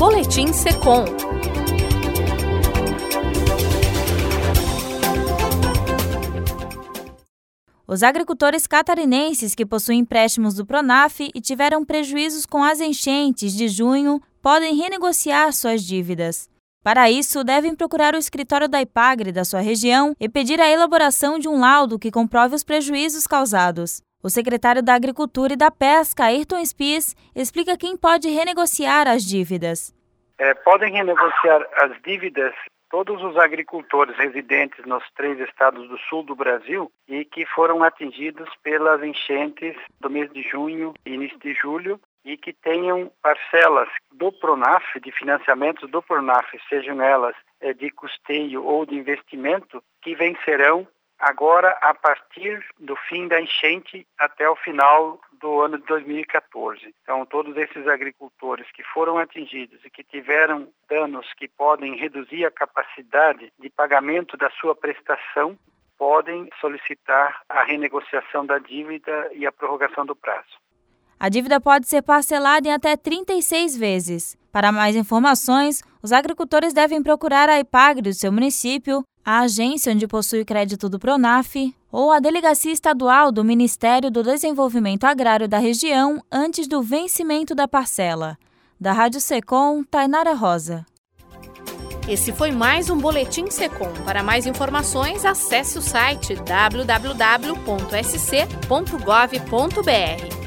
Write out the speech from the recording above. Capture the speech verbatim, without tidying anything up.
Boletim Secom. Os agricultores catarinenses que possuem empréstimos do Pronaf e tiveram prejuízos com as enchentes de junho podem renegociar suas dívidas. Para isso, devem procurar o escritório da Ipagre da sua região e pedir a elaboração de um laudo que comprove os prejuízos causados. O secretário da Agricultura e da Pesca, Ayrton Spies, explica quem pode renegociar as dívidas. É, podem renegociar as dívidas todos os agricultores residentes nos três estados do sul do Brasil e que foram atingidos pelas enchentes do mês de junho e início de julho e que tenham parcelas do Pronaf, de financiamentos do Pronaf, sejam elas é, de custeio ou de investimento, que vencerão agora a partir do fim da enchente até o final do ano de dois mil e quatorze. Então, todos esses agricultores que foram atingidos e que tiveram danos que podem reduzir a capacidade de pagamento da sua prestação, podem solicitar a renegociação da dívida e a prorrogação do prazo. A dívida pode ser parcelada em até trinta e seis vezes. Para mais informações, os agricultores devem procurar a Ipagre do seu município, a agência onde possui crédito do Pronaf ou a Delegacia Estadual do Ministério do Desenvolvimento Agrário da região antes do vencimento da parcela. Da Rádio Secom, Tainara Rosa. Esse foi mais um Boletim Secom. Para mais informações, acesse o site w w w ponto s c ponto gov ponto b r.